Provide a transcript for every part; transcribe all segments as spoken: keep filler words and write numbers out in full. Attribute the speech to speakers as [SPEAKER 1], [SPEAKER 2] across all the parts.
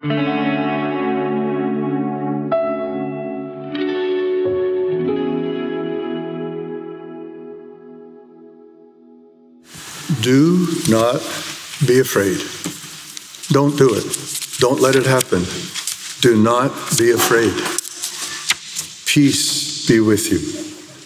[SPEAKER 1] Do not be afraid. Don't do it. Don't let it happen. Do not be afraid. Peace be with you.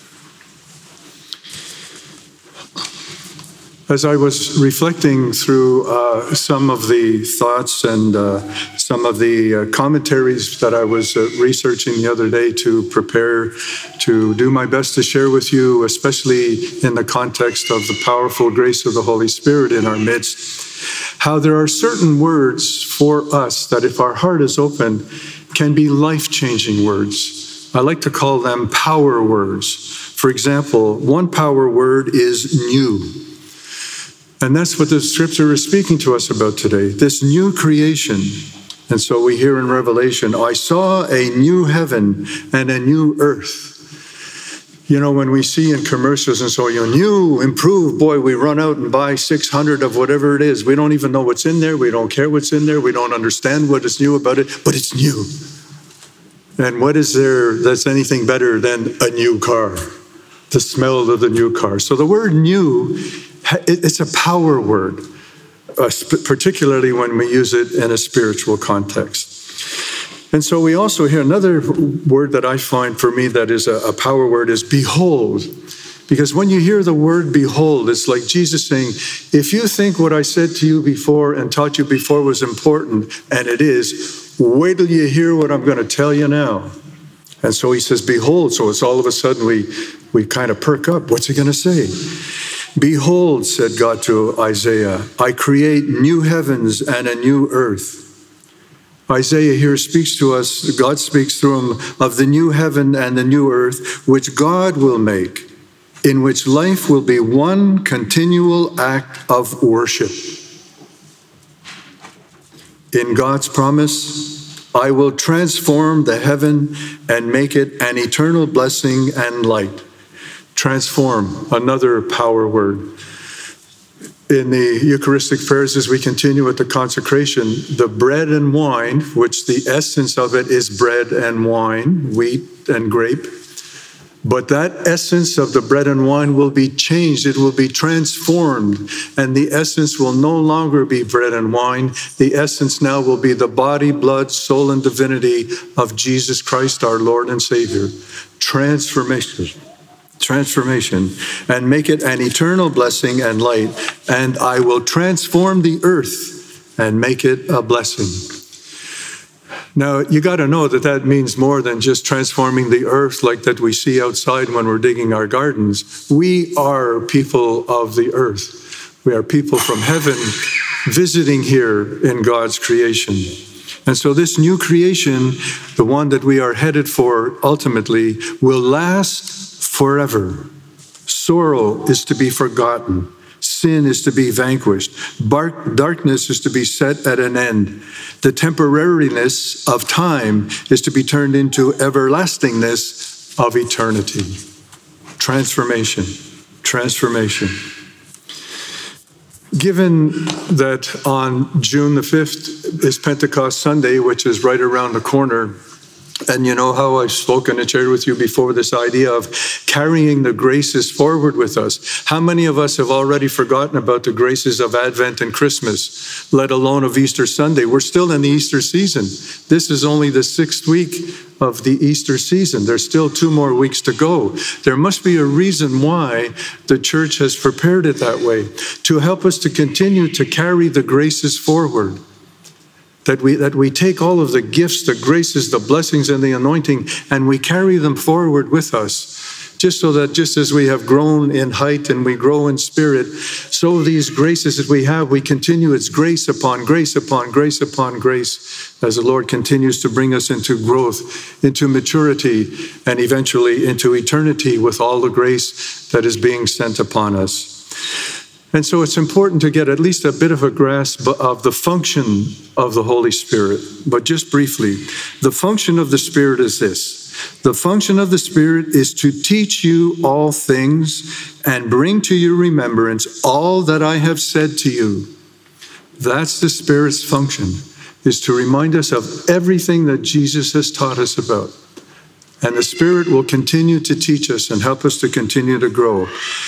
[SPEAKER 1] As I was reflecting through uh, some of the thoughts and uh, some of the uh, commentaries that I was uh, researching the other day to prepare to do my best to share with you, especially in the context of the powerful grace of the Holy Spirit in our midst, how there are certain words for us that, if our heart is open, can be life-changing words. I like to call them power words. For example, one power word is new. And that's what the scripture is speaking to us about today, this new creation. And so we hear in Revelation, I saw a new heaven and a new earth. You know, when we see in commercials and so, you know, new, improved, boy, we run out and buy six hundred of whatever it is. We don't even know what's in there. We don't care what's in there. We don't understand what is new about it, but it's new. And what is there that's anything better than a new car? The smell of the new car. So the word new, it's a power word, uh, particularly when we use it in a spiritual context. And so we also hear another word that I find for me that is a, a power word is behold. Because when you hear the word behold, it's like Jesus saying, if you think what I said to you before and taught you before was important, and it is, wait till you hear what I'm going to tell you now. And so he says, behold. So it's all of a sudden we, we kind of perk up. What's he going to say? Behold, said God to Isaiah, I create new heavens and a new earth. Isaiah here speaks to us, God speaks through him, of the new heaven and the new earth, which God will make, in which life will be one continual act of worship. In God's promise, I will transform the heaven and make it an eternal blessing and light. Transform, another power word. In the Eucharistic prayers, as we continue with the consecration, the bread and wine, which the essence of it is bread and wine, wheat and grape, but that essence of the bread and wine will be changed. It will be transformed, and the essence will no longer be bread and wine. The essence now will be the body, blood, soul, and divinity of Jesus Christ, our Lord and Savior. Transformation. Transformation, and make it an eternal blessing and light, and I will transform the earth and make it a blessing. Now, you got to know that that means more than just transforming the earth like that we see outside when we're digging our gardens. We are people of the earth. We are people from heaven visiting here in God's creation. And so this new creation, the one that we are headed for ultimately, will last forever. Sorrow is to be forgotten. Sin is to be vanquished. Darkness is to be set at an end. The temporariness of time is to be turned into everlastingness of eternity. Transformation. Transformation. Given that on June the fifth is Pentecost Sunday, which is right around the corner, and you know how I've spoken and shared with you before this idea of carrying the graces forward with us. How many of us have already forgotten about the graces of Advent and Christmas, let alone of Easter Sunday? We're still in the Easter season. This is only the sixth week of the Easter season. There's still two more weeks to go. There must be a reason why the church has prepared it that way, to help us to continue to carry the graces forward. That we, that we take all of the gifts, the graces, the blessings, and the anointing, and we carry them forward with us. Just so that just as we have grown in height and we grow in spirit, so these graces that we have, we continue its grace upon grace upon grace upon grace as the Lord continues to bring us into growth, into maturity, and eventually into eternity with all the grace that is being sent upon us. And so it's important to get at least a bit of a grasp of the function of the Holy Spirit. But just briefly, the function of the Spirit is this. The function of the Spirit is to teach you all things and bring to your remembrance all that I have said to you. That's the Spirit's function, is to remind us of everything that Jesus has taught us about. And the Spirit will continue to teach us and help us to continue to grow.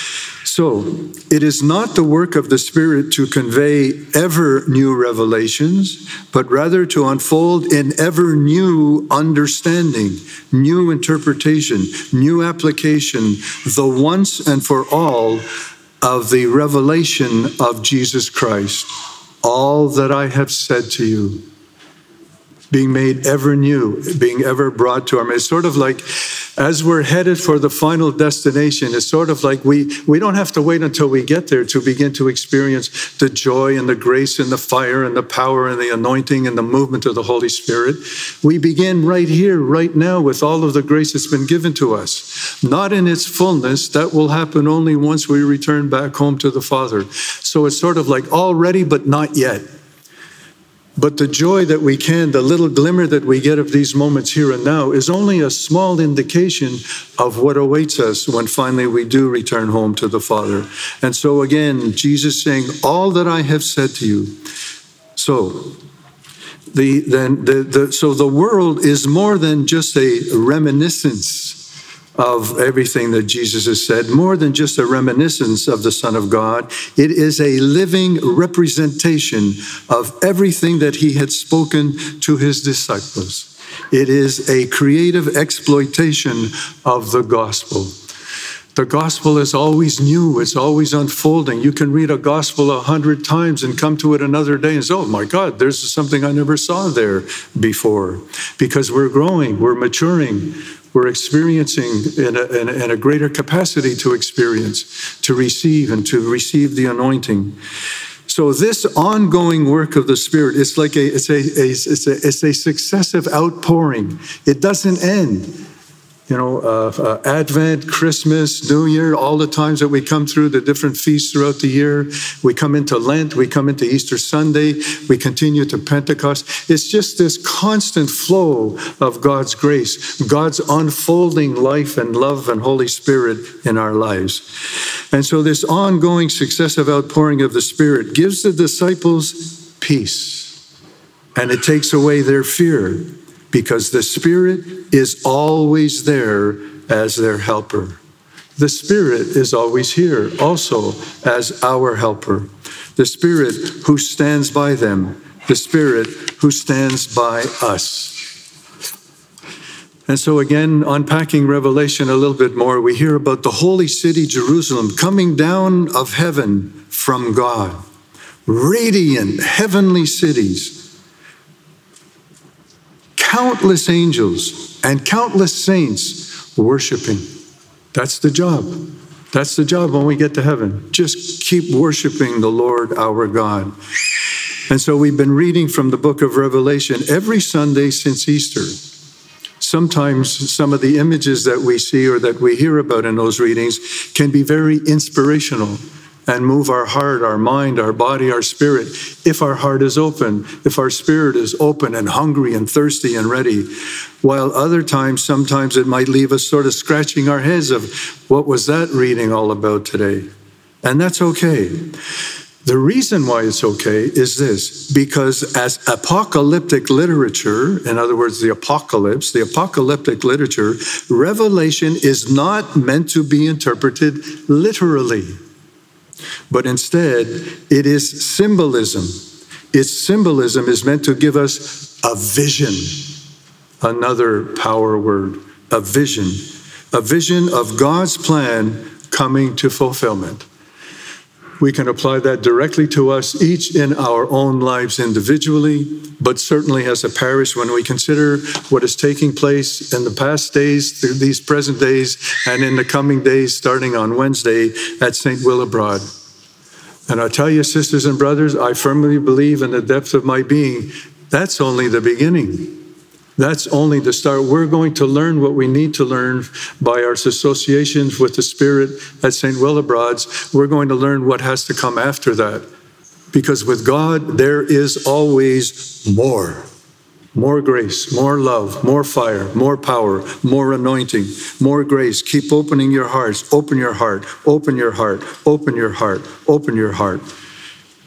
[SPEAKER 1] So, it is not the work of the Spirit to convey ever new revelations, but rather to unfold in ever new understanding, new interpretation, new application, the once and for all of the revelation of Jesus Christ. All that I have said to you, being made ever new, being ever brought to our midst. It's sort of like, as we're headed for the final destination, it's sort of like we, we don't have to wait until we get there to begin to experience the joy and the grace and the fire and the power and the anointing and the movement of the Holy Spirit. We begin right here, right now, with all of the grace that's been given to us. Not in its fullness. That will happen only once we return back home to the Father. So it's sort of like already, but not yet. But the joy that we can, the little glimmer that we get of these moments here and now is only a small indication of what awaits us when finally we do return home to the Father. And so again, Jesus saying, all that I have said to you. So the, then the, the, so the world is more than just a reminiscence of everything that Jesus has said, more than just a reminiscence of the Son of God. It is a living representation of everything that he had spoken to his disciples. It is a creative exploitation of the gospel. The gospel is always new. It's always unfolding. You can read a gospel a hundred times and come to it another day and say, oh my God, there's something I never saw there before. Because we're growing, we're maturing, we're experiencing in a, in, a, in a greater capacity to experience, to receive, and to receive the anointing. So this ongoing work of the Spirit, it's like a, it's a, a, it's a, it's a successive outpouring. It doesn't end. You know, uh, uh, Advent, Christmas, New Year, all the times that we come through the different feasts throughout the year. We come into Lent, we come into Easter Sunday, we continue to Pentecost. It's just this constant flow of God's grace, God's unfolding life and love and Holy Spirit in our lives. And so this ongoing successive outpouring of the Spirit gives the disciples peace, and it takes away their fear, because the Spirit is always there as their helper. The Spirit is always here also as our helper. The Spirit who stands by them. The Spirit who stands by us. And so again, unpacking Revelation a little bit more, we hear about the holy city, Jerusalem, coming down of heaven from God. Radiant, heavenly cities. Countless angels and countless saints worshiping. That's the job. That's the job when we get to heaven. Just keep worshiping the Lord our God. And so we've been reading from the book of Revelation every Sunday since Easter. Sometimes some of the images that we see or that we hear about in those readings can be very inspirational and move our heart, our mind, our body, our spirit, if our heart is open, if our spirit is open and hungry and thirsty and ready. While other times, sometimes it might leave us sort of scratching our heads of, what was that reading all about today? And that's okay. The reason why it's okay is this, because as apocalyptic literature, in other words, the apocalypse, the apocalyptic literature, Revelation is not meant to be interpreted literally. But instead, it is symbolism. Its symbolism is meant to give us a vision. Another power word, a vision. A vision of God's plan coming to fulfillment. We can apply that directly to us, each in our own lives individually, but certainly as a parish when we consider what is taking place in the past days, through these present days, and in the coming days, starting on Wednesday at Saint Willibrord. And I tell you, sisters and brothers, I firmly believe in the depth of my being, that's only the beginning. That's only the start. We're going to learn what we need to learn by our associations with the Spirit at Saint Willibrod's. We're going to learn what has to come after that. Because with God, there is always more. More grace, more love, more fire, more power, more anointing, more grace. Keep opening your hearts. Open your heart. Open your heart. Open your heart. Open your heart.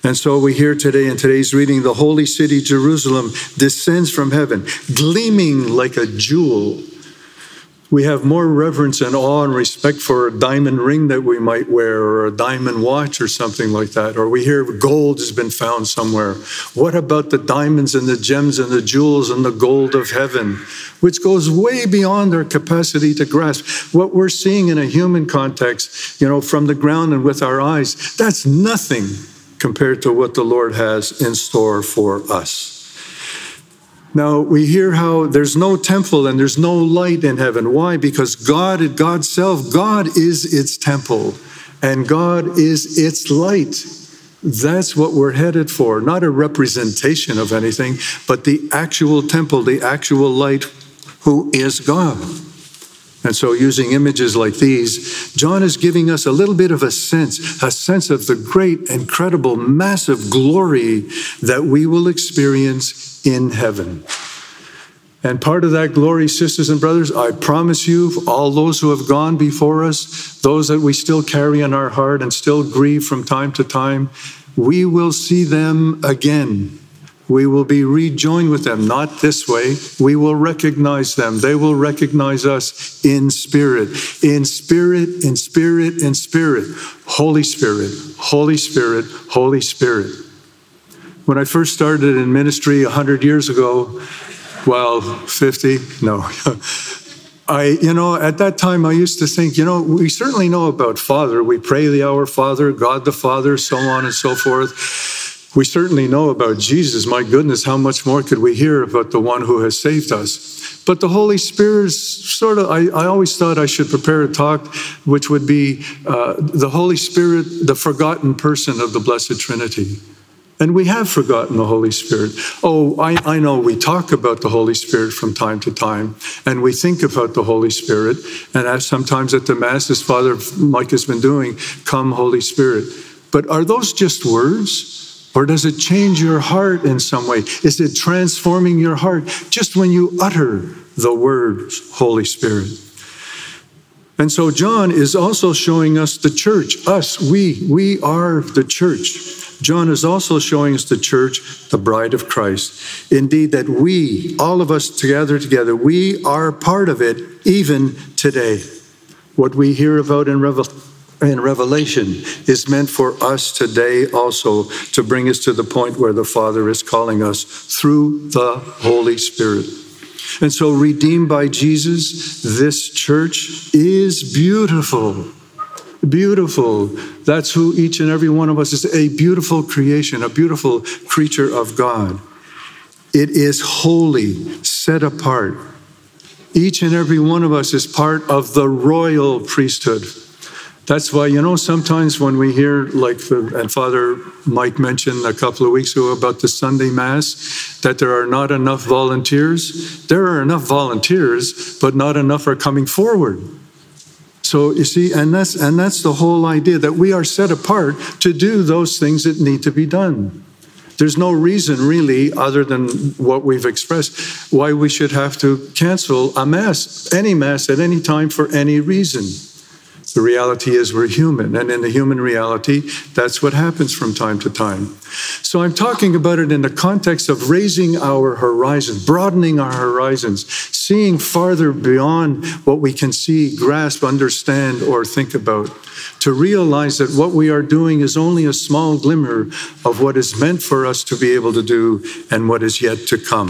[SPEAKER 1] And so we hear today in today's reading, the holy city, Jerusalem, descends from heaven, gleaming like a jewel. We have more reverence and awe and respect for a diamond ring that we might wear, or a diamond watch or something like that. Or we hear gold has been found somewhere. What about the diamonds and the gems and the jewels and the gold of heaven, which goes way beyond our capacity to grasp? What we're seeing in a human context, you know, from the ground and with our eyes, that's nothing compared to what the Lord has in store for us. Now, we hear how there's no temple and there's no light in heaven. Why? Because God, God's self, God is its temple and God is its light. That's what we're headed for. Not a representation of anything, but the actual temple, the actual light, who is God. And so using images like these, John is giving us a little bit of a sense, a sense of the great, incredible, massive glory that we will experience in heaven. And part of that glory, sisters and brothers, I promise you, all those who have gone before us, those that we still carry in our heart and still grieve from time to time, we will see them again. We will be rejoined with them, not this way. We will recognize them. They will recognize us in spirit, in spirit, in spirit, in spirit. Holy Spirit, Holy Spirit, Holy Spirit. When I first started in ministry one hundred years ago, well, fifty, no. I, you know, at that time I used to think, you know, we certainly know about Father. We pray the Our Father, God the Father, so on and so forth. We certainly know about Jesus. My goodness, how much more could we hear about the one who has saved us? But the Holy Spirit is sort of, I, I always thought I should prepare a talk which would be uh, the Holy Spirit, the forgotten person of the Blessed Trinity. And we have forgotten the Holy Spirit. Oh, I, I know we talk about the Holy Spirit from time to time, and we think about the Holy Spirit. And as sometimes at the Mass, as Father Mike has been doing, come Holy Spirit. But are those just words? Or does it change your heart in some way? Is it transforming your heart just when you utter the words Holy Spirit? And so John is also showing us the church, us, we, we are the church. John is also showing us the church, the bride of Christ. Indeed, that we, all of us together, together, we are part of it even today. What we hear about in Revelation, in Revelation is meant for us today also, to bring us to the point where the Father is calling us through the Holy Spirit. And so, redeemed by Jesus, this church is beautiful. Beautiful. That's who each and every one of us is, a beautiful creation, a beautiful creature of God. It is holy, set apart. Each and every one of us is part of the royal priesthood. That's why, you know, sometimes when we hear, like, the, and Father Mike mentioned a couple of weeks ago about the Sunday Mass, that there are not enough volunteers. There are enough volunteers, but not enough are coming forward. So you see, and that's and that's the whole idea, that we are set apart to do those things that need to be done. There's no reason really, other than what we've expressed, why we should have to cancel a Mass, any Mass at any time for any reason. The reality is we're human, and in the human reality, that's what happens from time to time. So I'm talking about it in the context of raising our horizons, broadening our horizons, seeing farther beyond what we can see, grasp, understand, or think about, to realize that what we are doing is only a small glimmer of what is meant for us to be able to do and what is yet to come.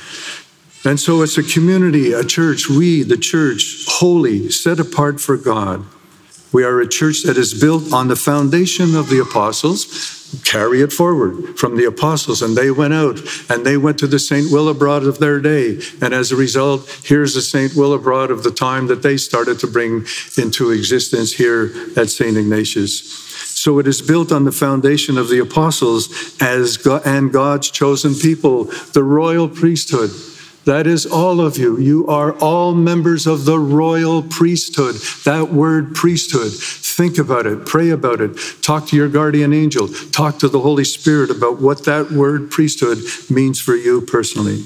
[SPEAKER 1] And so it's a community, a church, we, the church, holy, set apart for God. We are a church that is built on the foundation of the apostles. Carry it forward from the apostles, and they went out and they went to the Saint Willibrord of their day. And as a result, here's the Saint Willibrord of the time that they started to bring into existence here at Saint Ignatius. So it is built on the foundation of the apostles as God and God's chosen people, the royal priesthood. That is all of you. You are all members of the royal priesthood. That word priesthood, think about it, pray about it, talk to your guardian angel, talk to the Holy Spirit about what that word priesthood means for you personally.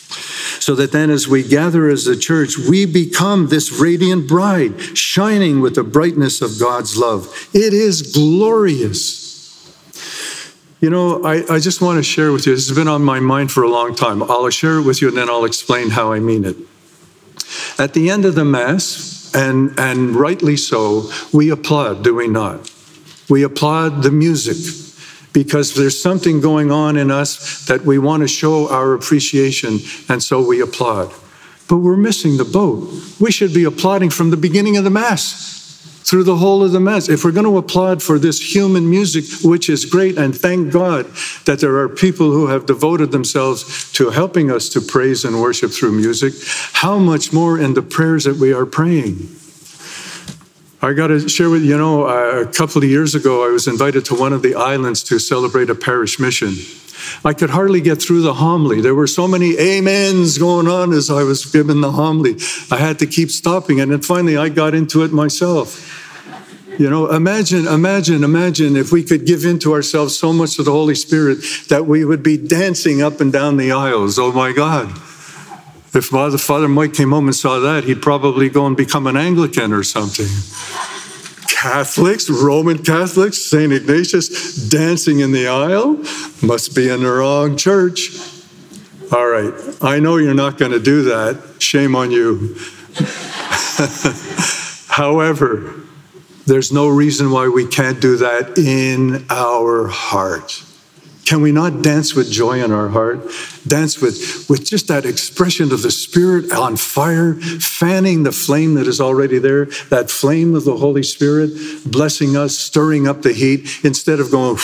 [SPEAKER 1] So that then as we gather as a church, we become this radiant bride, shining with the brightness of God's love. It is glorious. You know, I, I just want to share with you, this has been on my mind for a long time. I'll share it with you and then I'll explain how I mean it. At the end of the Mass, and, and rightly so, we applaud, do we not? We applaud the music because there's something going on in us that we want to show our appreciation, and so we applaud. But we're missing the boat. We should be applauding from the beginning of the Mass, through the whole of the Mass. If we're going to applaud for this human music, which is great, and thank God that there are people who have devoted themselves to helping us to praise and worship through music, how much more in the prayers that we are praying? I got to share with you, you know, uh, a couple of years ago, I was invited to one of the islands to celebrate a parish mission. I could hardly get through the homily. There were so many amens going on as I was giving the homily. I had to keep stopping, and then finally I got into it myself. You know, imagine, imagine, imagine if we could give into ourselves so much to the Holy Spirit that we would be dancing up and down the aisles. Oh my God. If Father, Father Mike came home and saw that, he'd probably go and become an Anglican or something. Catholics, Roman Catholics, Saint Ignatius dancing in the aisle, must be in the wrong church. All right, I know you're not going to do that. Shame on you. However, there's no reason why we can't do that in our heart. Can we not dance with joy in our heart? Dance with, with just that expression of the Spirit on fire, fanning the flame that is already there, that flame of the Holy Spirit, blessing us, stirring up the heat, instead of going,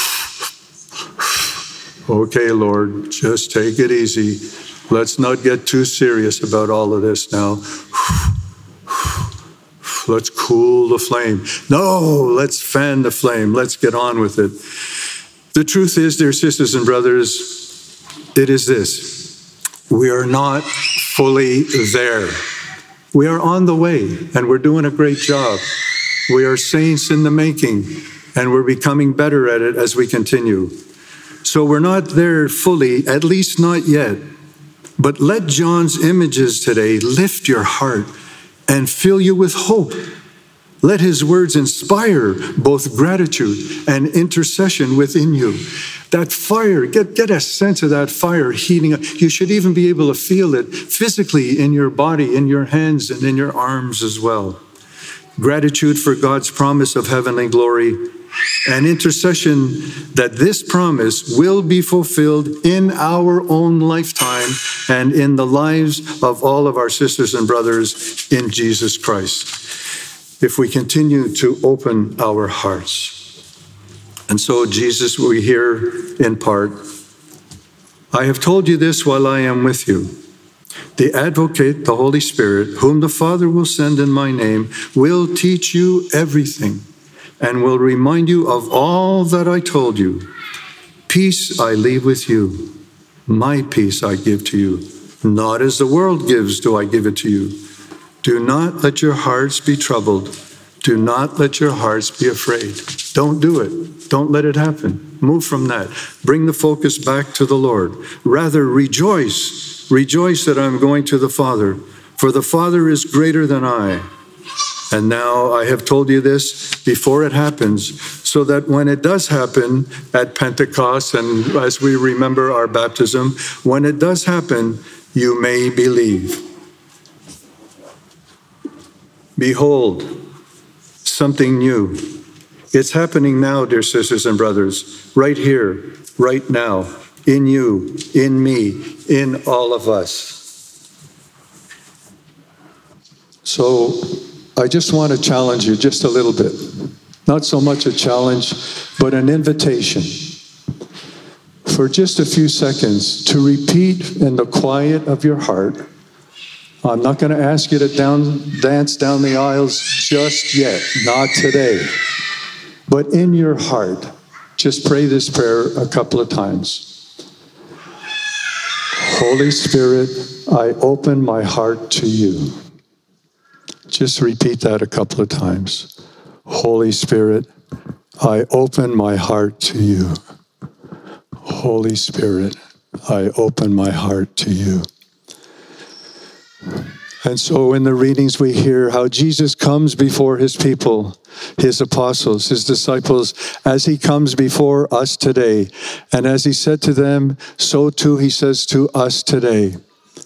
[SPEAKER 1] okay, Lord, just take it easy. Let's not get too serious about all of this now. Let's cool the flame. No, let's fan the flame. Let's get on with it. The truth is, dear sisters and brothers, it is this. We are not fully there. We are on the way, and we're doing a great job. We are saints in the making, and we're becoming better at it as we continue. So we're not there fully, at least not yet. But let John's images today lift your heart and fill you with hope. Let his words inspire both gratitude and intercession within you. That fire, get, get a sense of that fire heating up. You should even be able to feel it physically in your body, in your hands, and in your arms as well. Gratitude for God's promise of heavenly glory and intercession that this promise will be fulfilled in our own lifetime and in the lives of all of our sisters and brothers in Jesus Christ, if we continue to open our hearts. And so, Jesus, we hear in part, I have told you this while I am with you. The Advocate, the Holy Spirit, whom the Father will send in my name, will teach you everything and will remind you of all that I told you. Peace I leave with you. My peace I give to you. Not as the world gives do I give it to you. Do not let your hearts be troubled. Do not let your hearts be afraid. Don't do it. Don't let it happen. Move from that. Bring the focus back to the Lord. Rather, rejoice. Rejoice that I'm going to the Father, for the Father is greater than I. And now I have told you this before it happens, so that when it does happen at Pentecost, and as we remember our baptism, when it does happen, you may believe. Behold, something new. It's happening now, dear sisters and brothers, right here, right now, in you, in me, in all of us. So I just want to challenge you just a little bit. Not so much a challenge, but an invitation. For just a few seconds to repeat in the quiet of your heart. I'm not going to ask you to down, dance down the aisles just yet, not today. But in your heart, just pray this prayer a couple of times. Holy Spirit, I open my heart to you. Just repeat that a couple of times. Holy Spirit, I open my heart to you. Holy Spirit, I open my heart to you. And so in the readings we hear how Jesus comes before his people, his apostles, his disciples, as he comes before us today. And as he said to them, so too he says to us today,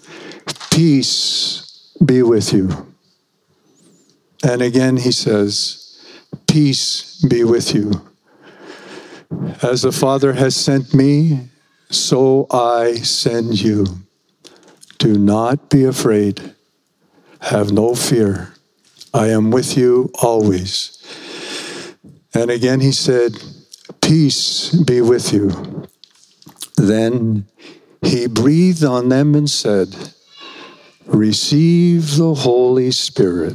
[SPEAKER 1] peace be with you. And again he says, peace be with you. As the Father has sent me, so I send you. Do not be afraid. Have no fear. I am with you always. And again he said, peace be with you. Then he breathed on them and said, receive the Holy Spirit.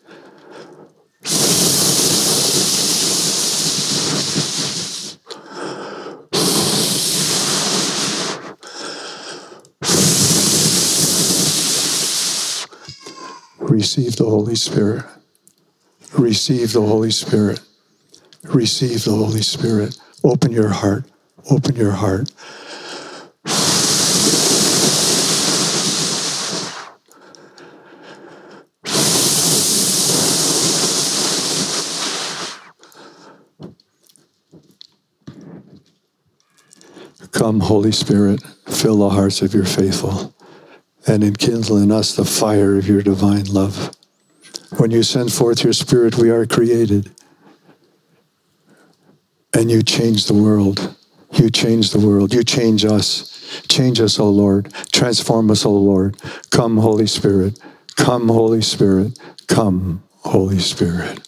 [SPEAKER 1] Receive the Holy Spirit. Receive the Holy Spirit. Receive the Holy Spirit. Open your heart. Open your heart. Come, Holy Spirit, fill the hearts of your faithful, and enkindle in us the fire of your divine love. When you send forth your Spirit, we are created. And you change the world. You change the world. You change us. Change us, O Lord. Transform us, O Lord. Come, Holy Spirit. Come, Holy Spirit. Come, Holy Spirit.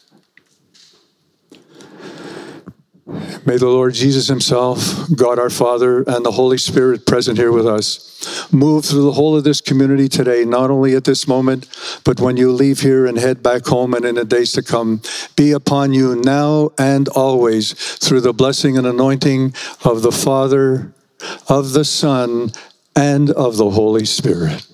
[SPEAKER 1] May the Lord Jesus himself, God our Father, and the Holy Spirit present here with us, move through the whole of this community today, not only at this moment, but when you leave here and head back home and in the days to come, be upon you now and always through the blessing and anointing of the Father, of the Son, and of the Holy Spirit.